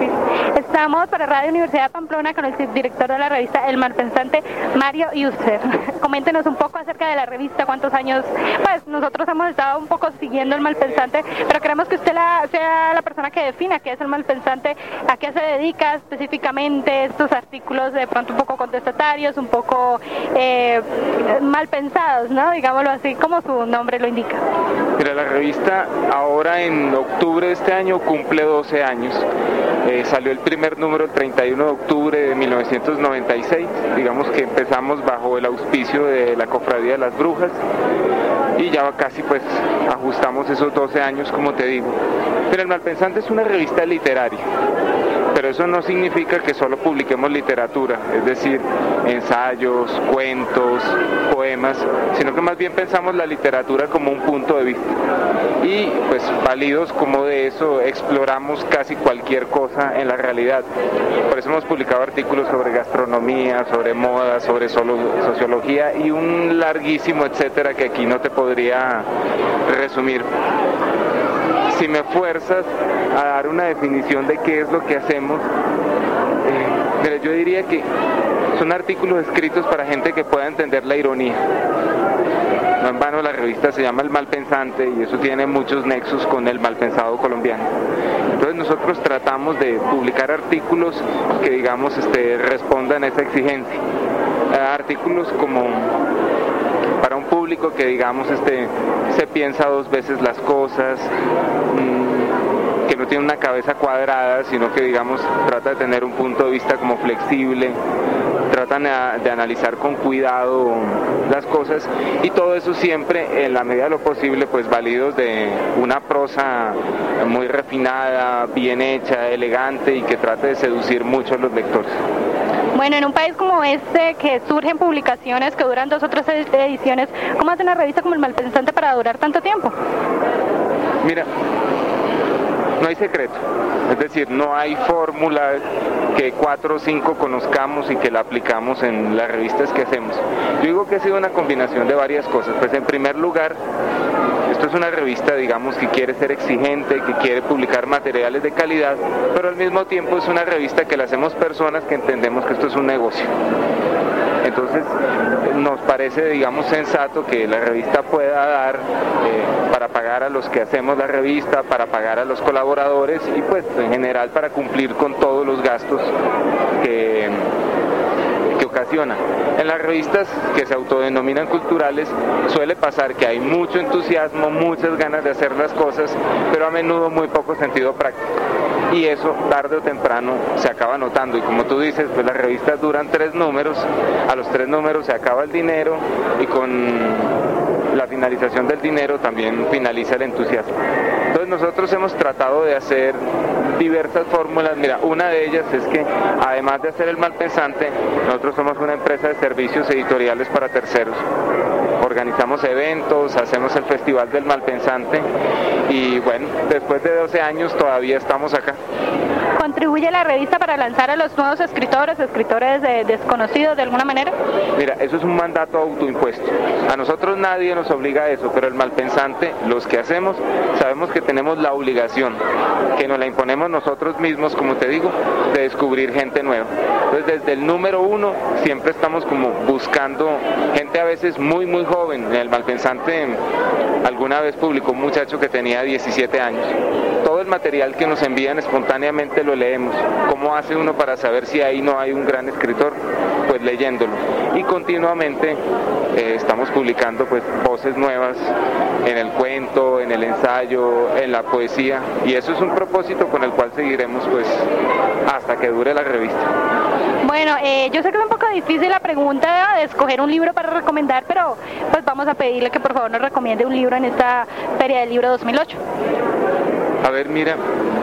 Luis. Estamos para Radio Universidad de Pamplona con el subdirector de la revista El Malpensante, Mario Yuster. Coméntenos un poco acerca de la revista, cuántos años, pues nosotros hemos estado un poco siguiendo El Malpensante, pero queremos que usted sea la persona que defina qué es El Malpensante, a qué se dedica específicamente, estos artículos de pronto un poco contestatarios, un poco mal pensados, ¿no? Digámoslo así, como su nombre lo indica. Mira, la revista ahora en octubre de este año cumple 12 años. Salió el primer número el 31 de octubre de 1996, digamos que empezamos bajo el auspicio de la Cofradía de las Brujas y ya casi pues ajustamos esos 12 años, como te digo. Pero El Malpensante es una revista literaria, pero eso no significa que solo publiquemos literatura, es decir, ensayos, cuentos, poemas, sino que más bien pensamos la literatura como un punto de vista. Y pues válidos como de eso exploramos casi cualquier cosa en la realidad. Por eso hemos publicado artículos sobre gastronomía, sobre moda, sobre sociología y un larguísimo etcétera que aquí no te podría resumir. Si me fuerzas a dar una definición de qué es lo que hacemos, yo diría que son artículos escritos para gente que pueda entender la ironía. No en vano la revista se llama El Malpensante y eso tiene muchos nexos con el malpensado colombiano. Entonces nosotros tratamos de publicar artículos que digamos respondan a esa exigencia. Artículos como para un público que digamos se piensa dos veces las cosas, que no tiene una cabeza cuadrada, sino que digamos trata de tener un punto de vista como flexible, tratan de analizar con cuidado las cosas y todo eso siempre en la medida de lo posible pues válidos de una prosa muy refinada, bien hecha, elegante y que trate de seducir mucho a los lectores. Bueno, en un país como este, que surgen publicaciones que duran 2 o 3 ediciones, ¿cómo hace una revista como El Malpensante para durar tanto tiempo? Mira, no hay secreto, es decir, no hay fórmula que 4 o 5 conozcamos y que la aplicamos en las revistas que hacemos. Yo digo que ha sido una combinación de varias cosas. Pues en primer lugar, esto es una revista, digamos, que quiere ser exigente, que quiere publicar materiales de calidad, pero al mismo tiempo es una revista que la hacemos personas que entendemos que esto es un negocio. Entonces nos parece, digamos, sensato que la revista pueda dar para pagar a los que hacemos la revista, para pagar a los colaboradores y pues en general para cumplir con todos los gastos que ocasiona. En las revistas que se autodenominan culturales suele pasar que hay mucho entusiasmo, muchas ganas de hacer las cosas, pero a menudo muy poco sentido práctico. Y eso tarde o temprano se acaba notando y como tú dices, pues las revistas duran 3 números, a los 3 números se acaba el dinero y con la finalización del dinero también finaliza el entusiasmo. Entonces nosotros hemos tratado de hacer diversas fórmulas. Mira, una de ellas es que además de hacer El Malpensante, nosotros somos una empresa de servicios editoriales para terceros. Organizamos eventos, hacemos el Festival del Malpensante y bueno, después de 12 años todavía estamos acá. ¿Contribuye la revista para lanzar a los nuevos escritores desconocidos de alguna manera? Mira, eso es un mandato autoimpuesto. A nosotros nadie nos obliga a eso, pero El Malpensante, los que hacemos, sabemos que tenemos la obligación, que nos la imponemos nosotros mismos, como te digo, de descubrir gente nueva. Entonces, desde el número 1 siempre estamos como buscando gente a veces muy joven. En El Malpensante alguna vez publicó un muchacho que tenía 17 años. Todo el material que nos envían espontáneamente lo leemos. ¿Cómo hace uno para saber si ahí no hay un gran escritor? Pues leyéndolo. Y continuamente estamos publicando pues voces nuevas en el cuento, en el ensayo, en la poesía. Y eso es un propósito con el cual seguiremos pues hasta que dure la revista. Bueno, yo sé que es un poco difícil la pregunta de escoger un libro para recomendar, pero pues vamos a pedirle que por favor nos recomiende un libro en esta Feria del Libro 2008. A ver, mira,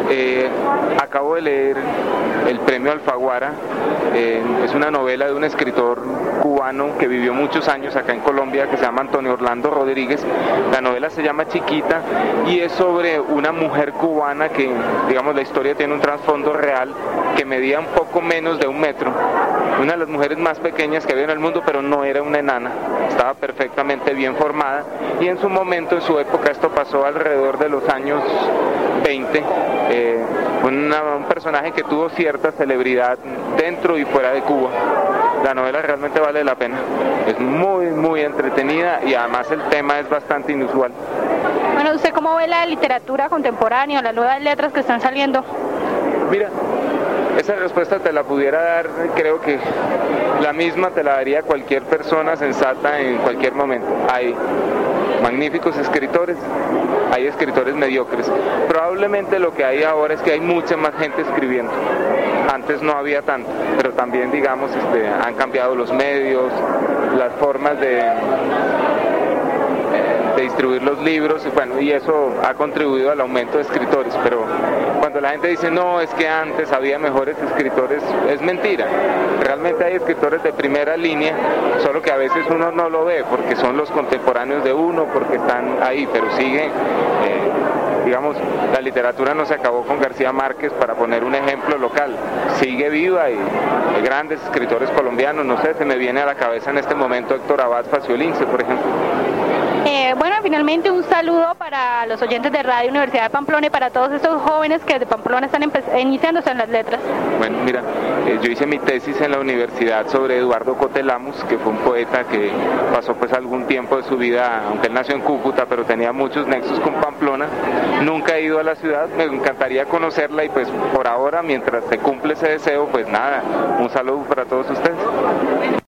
acabo de leer el premio Alfaguara, es una novela de un escritor cubano que vivió muchos años acá en Colombia, que se llama Antonio Orlando Rodríguez. La novela se llama Chiquita y es sobre una mujer cubana que, digamos, la historia tiene un trasfondo real, que medía un poco menos de 1 metro, una de las mujeres más pequeñas que había en el mundo, pero no era una enana, estaba perfectamente bien formada y en su momento, en su época, esto pasó alrededor de los años 20, un personaje que tuvo cierta celebridad dentro y fuera de Cuba. La novela realmente vale la pena, es muy entretenida y además el tema es bastante inusual. Bueno, ¿usted cómo ve la literatura contemporánea, las nuevas letras que están saliendo? Mira, esa respuesta te la pudiera dar, creo que la misma te la daría cualquier persona sensata en cualquier momento. Hay magníficos escritores, hay escritores mediocres. Probablemente lo que hay ahora es que hay mucha más gente escribiendo. Antes no había tanto, pero también, digamos, han cambiado los medios, las formas de distribuir los libros, bueno, y eso ha contribuido al aumento de escritores, pero cuando la gente dice no, es que antes había mejores escritores, es mentira. Realmente hay escritores de primera línea, solo que a veces uno no lo ve porque son los contemporáneos de uno, porque están ahí, pero siguen. Digamos, la literatura no se acabó con García Márquez, para poner un ejemplo local, sigue viva y hay grandes escritores colombianos, no sé, se me viene a la cabeza en este momento Héctor Abad Faciolince, por ejemplo. Bueno, finalmente un saludo para los oyentes de Radio Universidad de Pamplona y para todos estos jóvenes que de Pamplona están iniciándose en las letras. Bueno, mira, yo hice mi tesis en la universidad sobre Eduardo Cotelamus, que fue un poeta que pasó pues algún tiempo de su vida, aunque él nació en Cúcuta, pero tenía muchos nexos con Pamplona. Nunca he ido a la ciudad, me encantaría conocerla y pues por ahora, mientras se cumple ese deseo, pues nada, un saludo para todos ustedes.